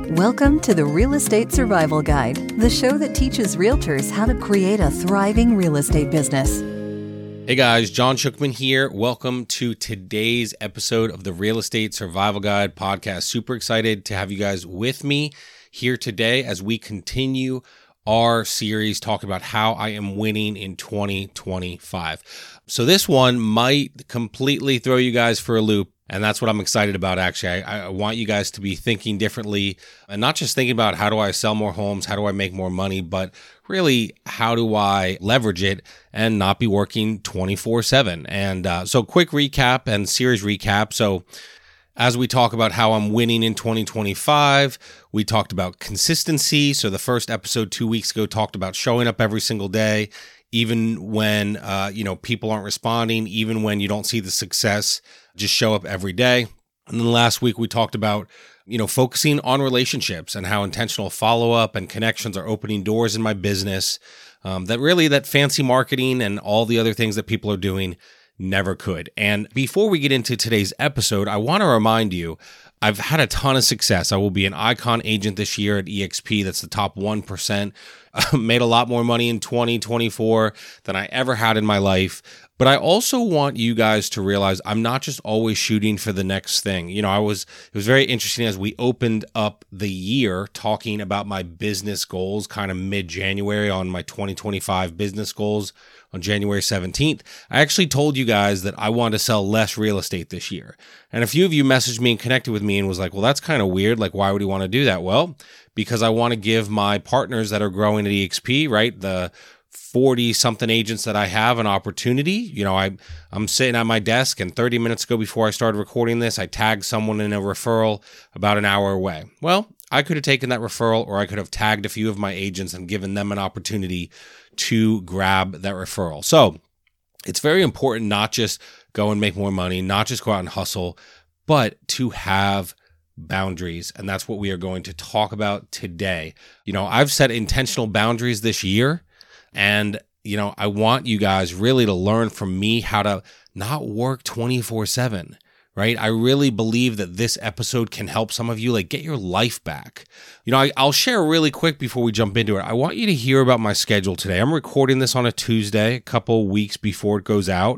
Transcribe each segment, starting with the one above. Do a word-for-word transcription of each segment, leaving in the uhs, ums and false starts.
Welcome to the Real Estate Survival Guide, the show that teaches realtors how to create a thriving real estate business. Hey guys, John Shookman here. Welcome to today's episode of the Real Estate Survival Guide podcast. Super excited to have you guys with me here today as we continue our series talking about how I am winning in twenty twenty-five. So this one might completely throw you guys for a loop. And that's what I'm excited about, actually. I, I want you guys to be thinking differently and not just thinking about how do I sell more homes, how do I make more money, but really how do I leverage it and not be working twenty-four seven. And uh, so quick recap and series recap. So as we talk about how I'm winning in twenty twenty-five, we talked about consistency. So the first episode two weeks ago talked about showing up every single day, even when uh, you know people aren't responding, even when you don't see the success. Just show up every day. And then last week we talked about, you know, focusing on relationships and how intentional follow-up and connections are opening doors in my business. Um, that really that fancy marketing and all the other things that people are doing never could. And before we get into today's episode, I want to remind you, I've had a ton of success. I will be an Icon agent this year at E X P. That's the top one percent. I made a lot more money in twenty twenty-four than I ever had in my life. But I also want you guys to realize I'm not just always shooting for the next thing. You know, I was, it was very interesting as we opened up the year talking about my business goals kind of mid-January on my twenty twenty-five business goals on January seventeenth. I actually told you guys that I wanted to sell less real estate this year. And a few of you messaged me and connected with me and was like, well, that's kind of weird. Like, why would you want to do that? Well, because I want to give my partners that are growing at E X P, right, the forty something agents that I have an opportunity. You know, I, I'm sitting at my desk and thirty minutes ago before I started recording this, I tagged someone in a referral about an hour away. Well, I could have taken that referral or I could have tagged a few of my agents and given them an opportunity to grab that referral. So it's very important not just go and make more money, not just go out and hustle, but to have boundaries. And that's what we are going to talk about today. You know, I've set intentional boundaries this year. And, you know, I want you guys really to learn from me how to not work twenty-four seven, right? I really believe that this episode can help some of you, like, get your life back. You know, I, I'll share really quick before we jump into it. I want you to hear about my schedule today. I'm recording this on a Tuesday, a couple weeks before it goes out,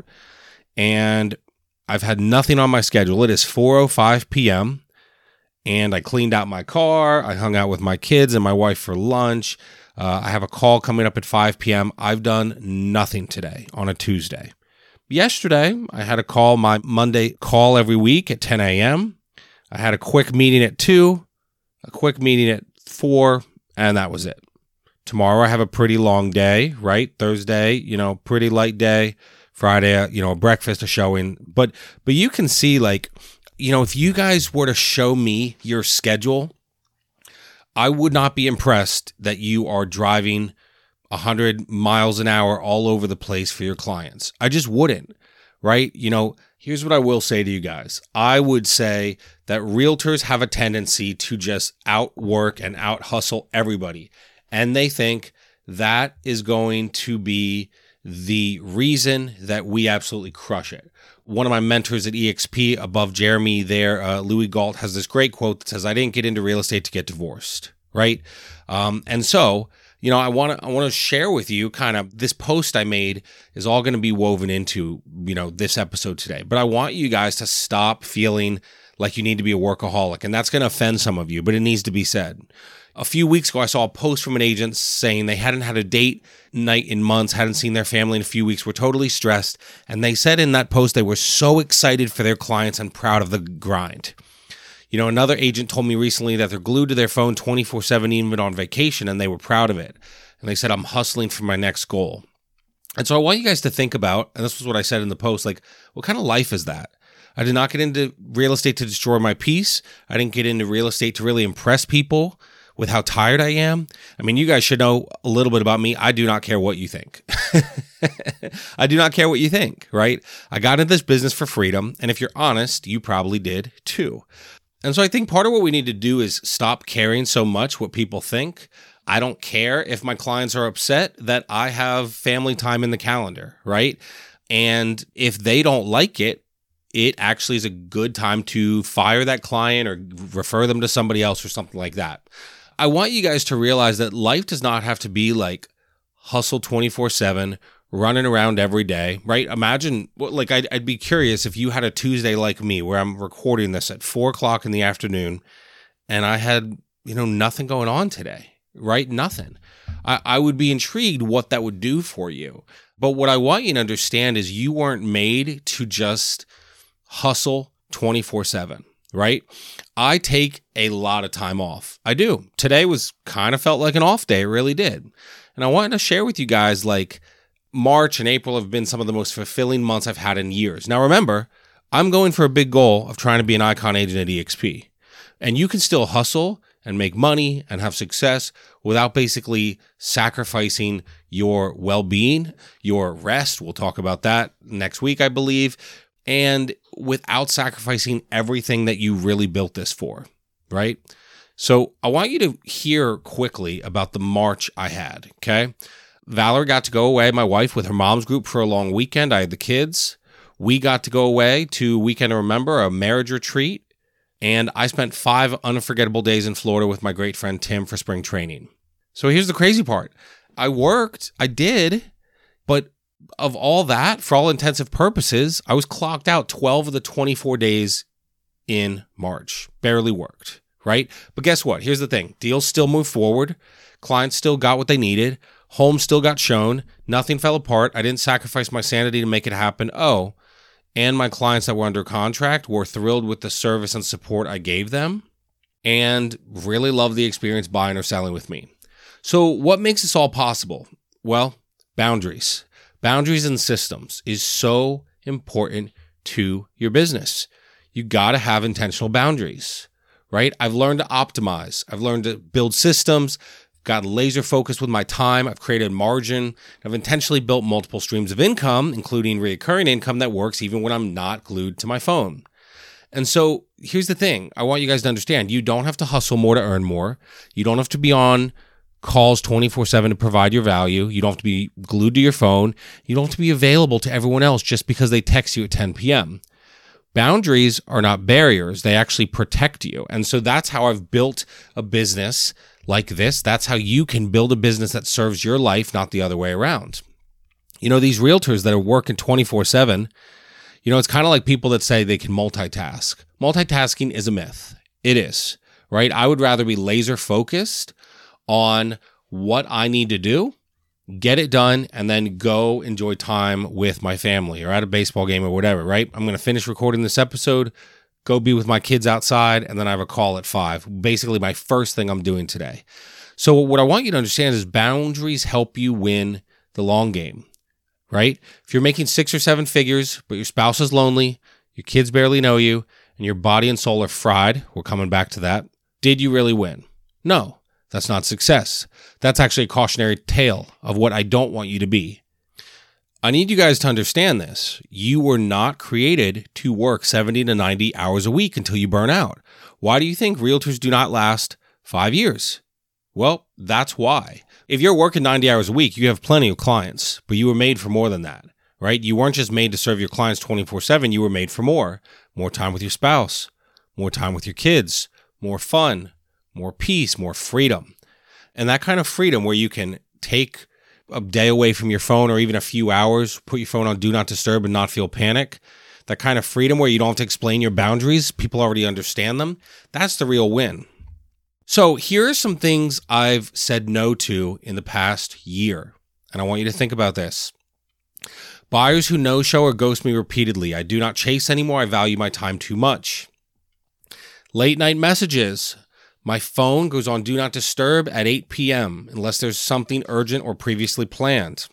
and I've had nothing on my schedule. It is four oh five p.m., and I cleaned out my car. I hung out with my kids and my wife for lunch. Uh, I have a call coming up at five p.m. I've done nothing today on a Tuesday. Yesterday, I had a call, my Monday call every week at ten a.m. I had a quick meeting at two, a quick meeting at four, and that was it. Tomorrow, I have a pretty long day, right? Thursday, you know, pretty light day. Friday, you know, a breakfast, a showing. But, but you can see, like, you know, if you guys were to show me your schedule, I would not be impressed that you are driving one hundred miles an hour all over the place for your clients. I just wouldn't, right? You know, here's what I will say to you guys. I would say that realtors have a tendency to just outwork and out hustle everybody. And they think that is going to be the reason that we absolutely crush it. One of my mentors at E X P, above Jeremy there, uh, Louis Galt, has this great quote that says, I didn't get into real estate to get divorced, right? Um, and so, you know, I want to I want to share with you kind of this post I made is all going to be woven into, you know, this episode today. But I want you guys to stop feeling like you need to be a workaholic. And that's going to offend some of you, but it needs to be said. A few weeks ago, I saw a post from an agent saying they hadn't had a date night in months, hadn't seen their family in a few weeks, were totally stressed. And they said in that post they were so excited for their clients and proud of the grind. You know, another agent told me recently that they're glued to their phone twenty-four seven even on vacation, and they were proud of it. And they said, I'm hustling for my next goal. And so I want you guys to think about, and this was what I said in the post, like, what kind of life is that? I did not get into real estate to destroy my peace. I didn't get into real estate to really impress people with how tired I am. I mean, you guys should know a little bit about me. I do not care what you think. I do not care what you think, right? I got into this business for freedom. And if you're honest, you probably did too. And so I think part of what we need to do is stop caring so much what people think. I don't care if my clients are upset that I have family time in the calendar, right? And if they don't like it, it actually is a good time to fire that client or refer them to somebody else or something like that. I want you guys to realize that life does not have to be like hustle twenty-four seven, running around every day, right? Imagine, like, I'd, I'd be curious if you had a Tuesday like me where I'm recording this at four o'clock in the afternoon and I had, you know, nothing going on today, right? Nothing. I, I would be intrigued what that would do for you. But what I want you to understand is you weren't made to just hustle twenty-four seven, right? I take a lot of time off. I do. Today was kind of felt like an off day. It really did. And I wanted to share with you guys, like, March and April have been some of the most fulfilling months I've had in years. Now, remember, I'm going for a big goal of trying to be an icon agent at E X P. And you can still hustle and make money and have success without basically sacrificing your well-being, your rest. We'll talk about that next week, I believe. And without sacrificing everything that you really built this for, right? So I want you to hear quickly about the March I had, okay? Valerie got to go away, my wife, with her mom's group for a long weekend. I had the kids. We got to go away to Weekend to Remember, a marriage retreat. And I spent five unforgettable days in Florida with my great friend Tim for spring training. So here's the crazy part. I worked, I did, but of all that, for all intensive purposes, I was clocked out twelve of the twenty-four days in March. Barely worked, right? But guess what? Here's the thing. Deals still moved forward. Clients still got what they needed. Home still got shown. Nothing fell apart. I didn't sacrifice my sanity to make it happen. Oh, and my clients that were under contract were thrilled with the service and support I gave them and really loved the experience buying or selling with me. So what makes this all possible? Well, boundaries. Boundaries and systems is so important to your business. You got to have intentional boundaries, right? I've learned to optimize. I've learned to build systems, got laser focused with my time. I've created margin. I've intentionally built multiple streams of income, including recurring income that works even when I'm not glued to my phone. And so here's the thing. I want you guys to understand, you don't have to hustle more to earn more. You don't have to be on calls twenty-four seven to provide your value. You don't have to be glued to your phone. You don't have to be available to everyone else just because they text you at ten p.m. Boundaries are not barriers. They actually protect you. And so that's how I've built a business like this. That's how you can build a business that serves your life, not the other way around. You know, these realtors that are working twenty-four seven, you know, it's kind of like people that say they can multitask. Multitasking is a myth. It is, right? I would rather be laser focused on what I need to do, get it done, and then go enjoy time with my family or at a baseball game or whatever, right? I'm going to finish recording this episode, go be with my kids outside, and then I have a call at five. Basically, my first thing I'm doing today. So what I want you to understand is boundaries help you win the long game, right? If you're making six or seven figures, but your spouse is lonely, your kids barely know you, and your body and soul are fried, we're coming back to that, did you really win? No. That's not success. That's actually a cautionary tale of what I don't want you to be. I need you guys to understand this. You were not created to work seventy to ninety hours a week until you burn out. Why do you think realtors do not last five years? Well, that's why. If you're working ninety hours a week, you have plenty of clients, but you were made for more than that, right? You weren't just made to serve your clients twenty-four seven. You were made for more. More time with your spouse, more time with your kids, more fun, more peace, more freedom. And that kind of freedom where you can take a day away from your phone or even a few hours, put your phone on do not disturb and not feel panic. That kind of freedom where you don't have to explain your boundaries. People already understand them. That's the real win. So here are some things I've said no to in the past year. And I want you to think about this. Buyers who no-show or ghost me repeatedly. I do not chase anymore. I value my time too much. Late night messages. My phone goes on do not disturb at eight p.m. unless there's something urgent or previously planned.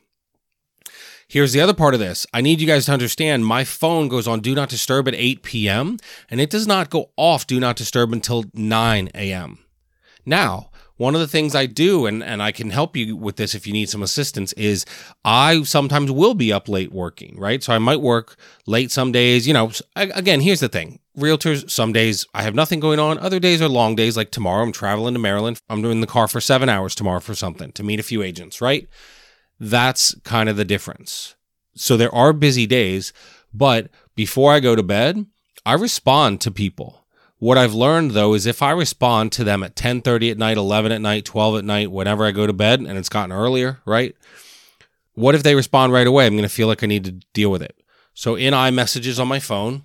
Here's the other part of this. I need you guys to understand my phone goes on do not disturb at eight p.m. and it does not go off do not disturb until nine a.m. Now, one of the things I do, and, and I can help you with this if you need some assistance, is I sometimes will be up late working, right? So I might work late some days. You know, again, here's the thing. Realtors, some days I have nothing going on. Other days are long days, like tomorrow I'm traveling to Maryland. I'm in the car for seven hours tomorrow for something, to meet a few agents, right? That's kind of the difference. So there are busy days, but before I go to bed, I respond to people. What I've learned, though, is if I respond to them at ten thirty at night, eleven at night, twelve at night, whenever I go to bed, and it's gotten earlier, right? What if they respond right away? I'm going to feel like I need to deal with it. So in iMessages on my phone,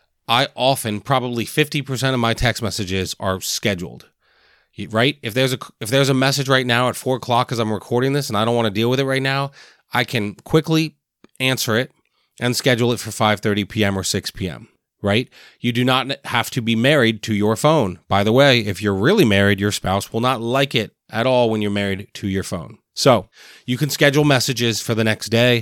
I often, probably fifty percent of my text messages are scheduled, right? If there's a if there's a message right now at four o'clock as I'm recording this and I don't want to deal with it right now, I can quickly answer it and schedule it for five thirty p.m. or six p.m., right? You do not have to be married to your phone. By the way, if you're really married, your spouse will not like it at all when you're married to your phone. So you can schedule messages for the next day.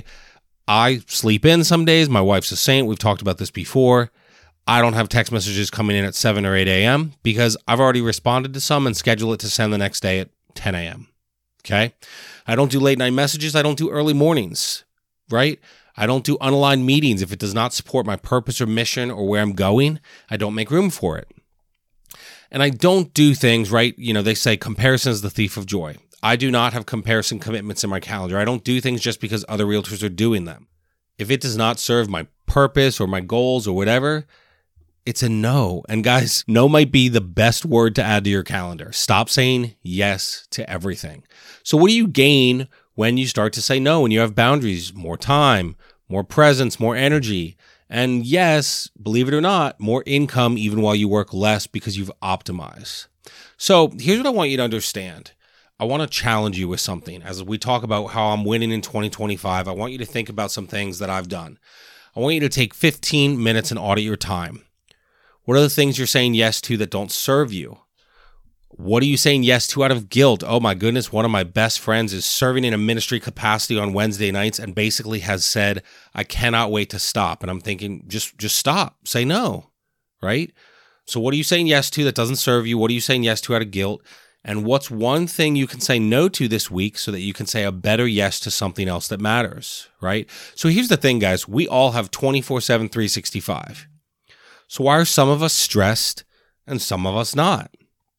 I sleep in some days. My wife's a saint. We've talked about this before. I don't have text messages coming in at seven or eight a.m. because I've already responded to some and schedule it to send the next day at ten a.m. Okay? I don't do late night messages. I don't do early mornings, right? I don't do unaligned meetings. If it does not support my purpose or mission or where I'm going, I don't make room for it. And I don't do things, right? You know, they say comparison is the thief of joy. I do not have comparison commitments in my calendar. I don't do things just because other realtors are doing them. If it does not serve my purpose or my goals or whatever, it's a no. And guys, no might be the best word to add to your calendar. Stop saying yes to everything. So what do you gain when you start to say no, when you have boundaries? More time, more presence, more energy. And yes, believe it or not, more income even while you work less because you've optimized. So here's what I want you to understand. I want to challenge you with something. As we talk about how I'm winning in twenty twenty-five, I want you to think about some things that I've done. I want you to take fifteen minutes and audit your time. What are the things you're saying yes to that don't serve you? What are you saying yes to out of guilt? Oh my goodness, one of my best friends is serving in a ministry capacity on Wednesday nights and basically has said, I cannot wait to stop. And I'm thinking, just, just stop. Say no, right? So what are you saying yes to that doesn't serve you? What are you saying yes to out of guilt? And what's one thing you can say no to this week so that you can say a better yes to something else that matters, right? So here's the thing, guys. We all have twenty-four seven, three sixty-five. So why are some of us stressed and some of us not?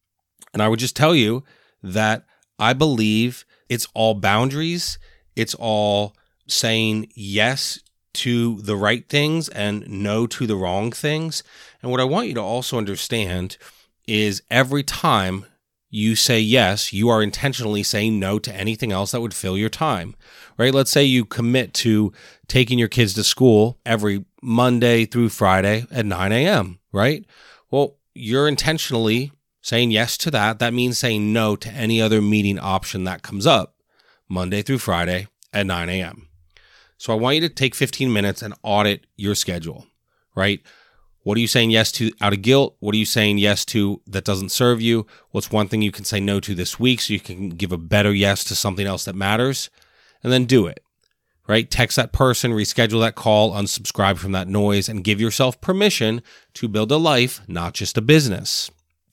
And I would just tell you that I believe it's all boundaries. It's all saying yes to the right things and no to the wrong things. And what I want you to also understand is every time you say yes, you are intentionally saying no to anything else that would fill your time, right? Let's say you commit to taking your kids to school every Monday through Friday at nine a.m., right? Well, you're intentionally saying yes to that. That means saying no to any other meeting option that comes up Monday through Friday at nine a.m. So I want you to take fifteen minutes and audit your schedule, right? What are you saying yes to out of guilt? What are you saying yes to that doesn't serve you? What's one thing you can say no to this week so you can give a better yes to something else that matters? And then do it, right? Text that person, reschedule that call, unsubscribe from that noise, and give yourself permission to build a life, not just a business.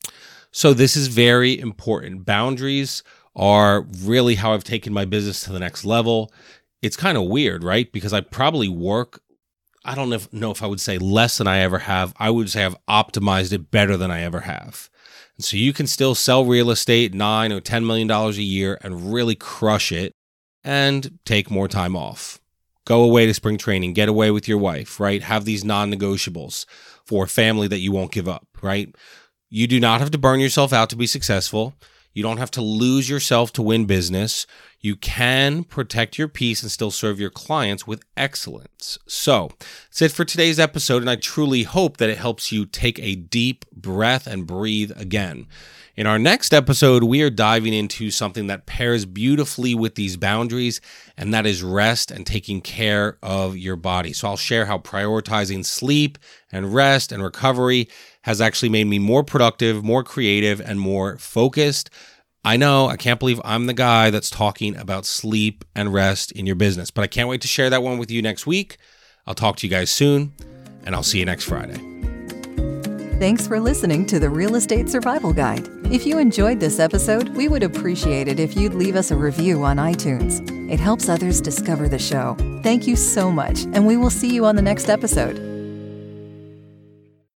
So this is very important. Boundaries are really how I've taken my business to the next level. It's kind of weird, right? Because I probably work I don't know if, know if I would say less than I ever have. I would say I've optimized it better than I ever have. And so you can still sell real estate nine or ten million dollars a year and really crush it and take more time off. Go away to spring training, get away with your wife, right? Have these non-negotiables for family that you won't give up, right? You do not have to burn yourself out to be successful. You don't have to lose yourself to win business. You can protect your peace and still serve your clients with excellence. So that's it for today's episode, and I truly hope that it helps you take a deep breath and breathe again. In our next episode, we are diving into something that pairs beautifully with these boundaries, and that is rest and taking care of your body. So I'll share how prioritizing sleep and rest and recovery has actually made me more productive, more creative, and more focused. I know, I can't believe I'm the guy that's talking about sleep and rest in your business, but I can't wait to share that one with you next week. I'll talk to you guys soon, and I'll see you next Friday. Thanks for listening to the Real Estate Survival Guide. If you enjoyed this episode, we would appreciate it if you'd leave us a review on iTunes. It helps others discover the show. Thank you so much, and we will see you on the next episode.